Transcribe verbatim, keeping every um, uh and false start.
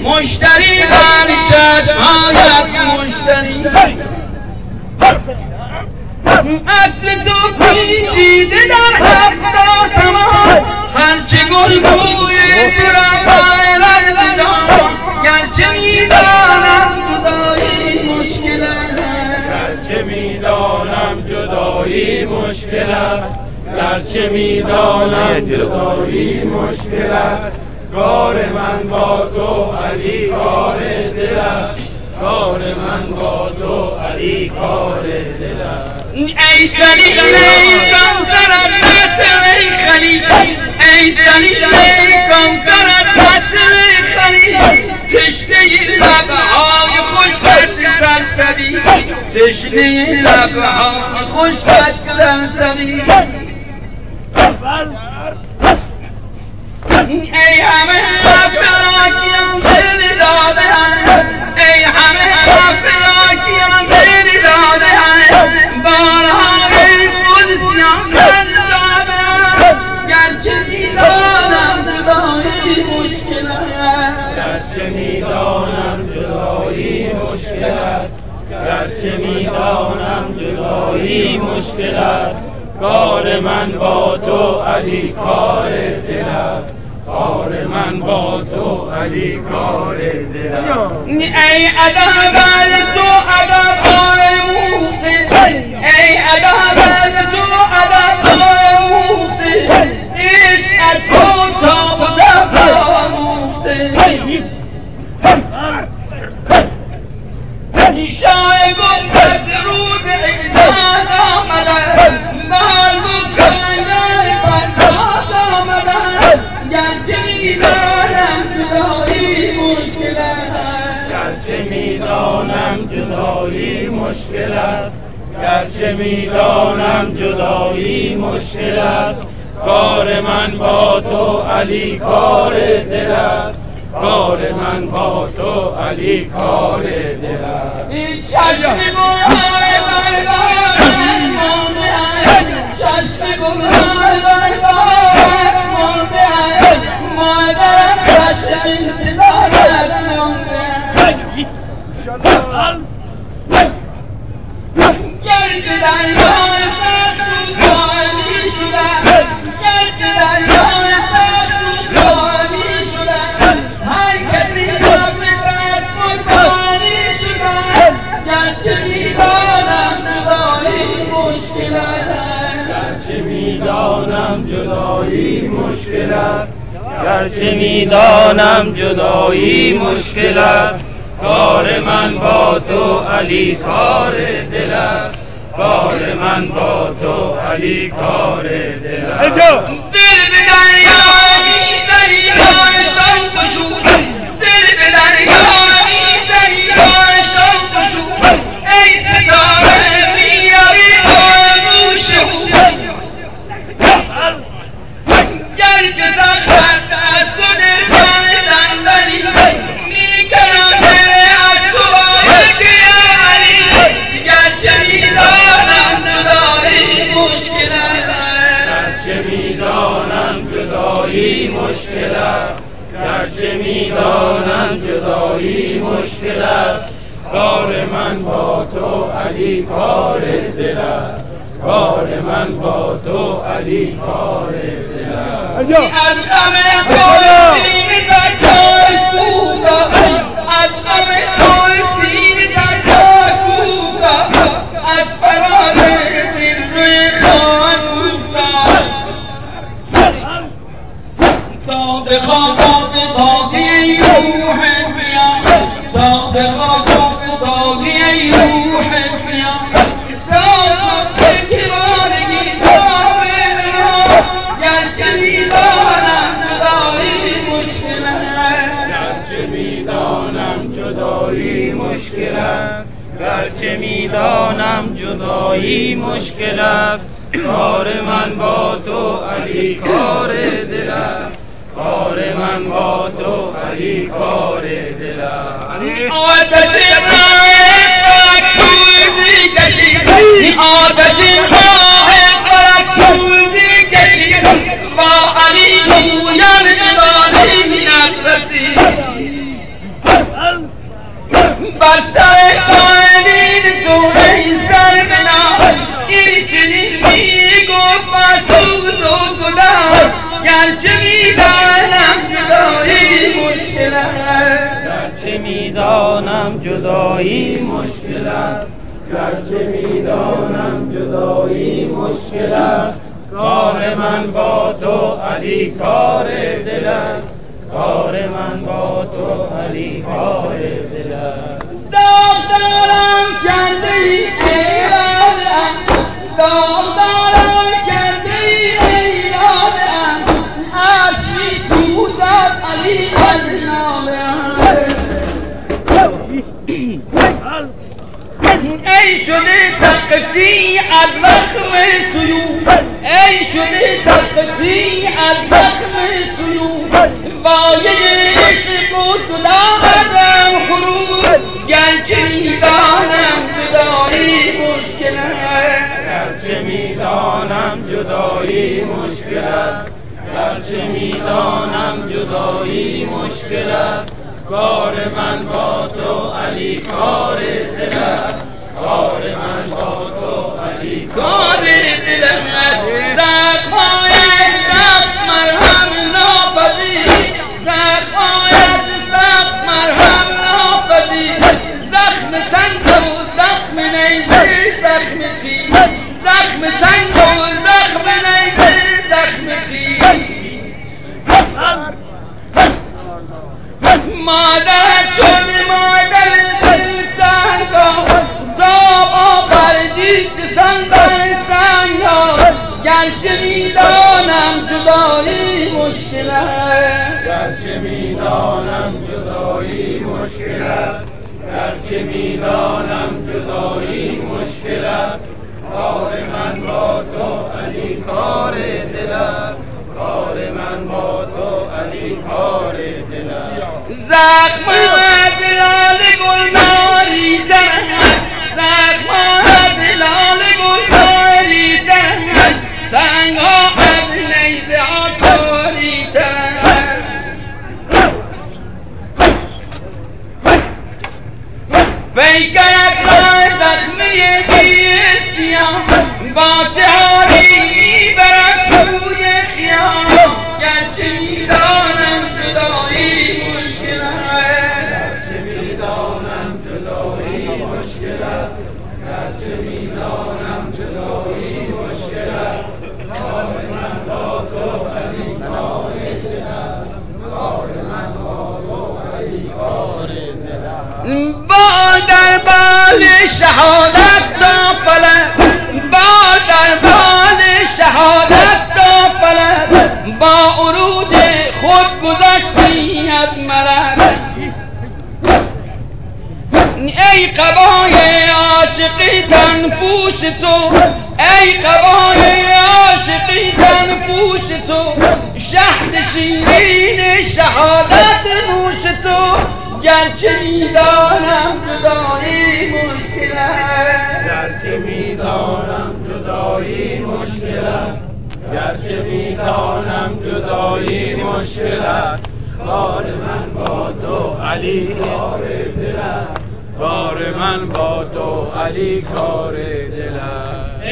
مشتری بر چشمایت مشتری عطر تو پیچیده در هفت آسمان هرچه گل بوی تو را باید جان گرچه میدانم جدایی مشکل است گرچه میدانم جدایی مشکل است گرچه میدانم جدایی مشکل است کار من با تو علی کار دل است کار من با تو علی کار دل است ای سلیل کوثرت نصر خلیل ای سلیل کوثرت نصر خلیل تشنه لبهای خشکت سلسبیل تشنه لبهای خشکت سلسبیل ای همه افلاکیان دل داده ای همه افلاکیان دل داده بارهای قدسیان دل داده گرچه میدانم جدایی مشکل است گرچه میدانم جدایی مشکل است گرچه میدانم جدایی مشکل است کار من با تو علی کار دل است کار من با تو علی کار دل است ای ادب تو ادب آموخته ای ادب تو ادب آموخته عشق از تو تاب و تب آموخته شاه گفت رود اعجاز آمدن بال بخانه پرداز آمدن گرچه میدانم جدایی مشکل است گرچه میدانم جدایی مشکل است گرچه میدانم جدایی مشکل است کار من با تو علی کار دل است کار من با تو علی کار دل است این چشم گلهای بربارت مانده چشم گلهای بربارت مانده مادرم چشم انتظارت مانده گرچه دریای سخت روزهای می شدن گرچه دریای سخت روزهای می شدن هر کسی را فکرت قربانی شدن گرچه میدانم جدایی مشکل است گرچه میدانم جدایی مشکل است گرچه میدانم جدایی مشکل است کار من با تو علی کار دل است کار من با تو علی کار دل است دل به دریا میزنی راه شوق و شور دل به دریا میزنی راه شوق و شور ای ستاره میاری خاموش گرچه سخت است از تو دل کامدن ولی میکنم دل از تو باید که علی گرچه میدانم جدایی مشکل است گرچه میدانم جدایی مشکل است گرچه میدانم جدایی مشکل است کار من با تو علی کار دل است کار من با تو علی کار دل است از غم تو سینه زکای کوفتم از غم تو سینه زکای کوفتم از فرار زین روی خواهد کوفتم تا به خاک افتادی ای روح بیان تا به خاک افتادی ای روح بیان تا تو تکرارگی تا به را گرچه میدانم جدایی مشکل است گرچه میدانم جدایی مشکل است گرچه میدانم جدایی مشکل است کار من با تو علی کار دل است کار من با تو علی کار دل است آتش راه فلک سوزی کشید آتش راه فلک سوزی کشید با علی گویم نداری نترسید بر سر بالین تو ای سر بنا این چنین میگفت مسعود و گلم گرچه میدانم جدایی مشکل است گرچه میدانم جدایی مشکل است گرچه میدانم جدایی مشکل است کار من با تو علی کار دل است کار من با تو علی کار دل است داغ دارم کرده ای ای لاله‌ام داغ دارم کرده ای ای لاله‌ام اشک می‌سوزد علی از نامه‌ام ای شده تقطیع از زخم سیوف ای شده تقطیع از زخم سیوف وایه عشق و تو دادم خروج گرچه میدانم جدایی مشکل است گرچه میدانم جدایی مشکل است گرچه میدانم جدایی مشکل است کار من با تو علی کار دل است کار من با تو علی کار دلم است زخم‌هایت سخت مرهم ناپذیر زخم‌هایت سخت مرهم ناپذیر زخم سنگ و زخم نیزه زخم تیر زخم سنگ و زخم نیزه زخم تیر مادر چون مادر دلتنگا داب آوردی چه سنگر سنگا گرچه میدانم جدایی مشکل است گرچه میدانم جدایی مشکل است گرچه میدانم جدایی مشکل است کار من با تو علی کار دل است کار من با تو علی کار دل است زخم از لال گل ناریدن زخم از لال گل ناریدن سنگ ها از نیزه ها کاریدن پیکرت را زخمی بی‌احتیاط با چهاری میبرد سوی خیام گرچه میدانم جدایی مشکل است گرچه میدانم جدایی مشکل است گرچه میدانم جدایی مشکل است کار من با تو علی کار دل است کار من با تو علی کار دل است با در بال شهادت تا فلک با در بال شهادت تا فلک با عروج خود گذشتی از ملک ای قبای عاشقی تن پوش تو ای قبای عاشقی تن پوش تو شهد شیرین شهادت نوش تو گرچه میدانم جدایی مشکل است گرچه میدانم جدایی مشکل است گرچه میدانم جدایی مشکل است کار من با تو علی کار دل است کار من با تو علی کار دل است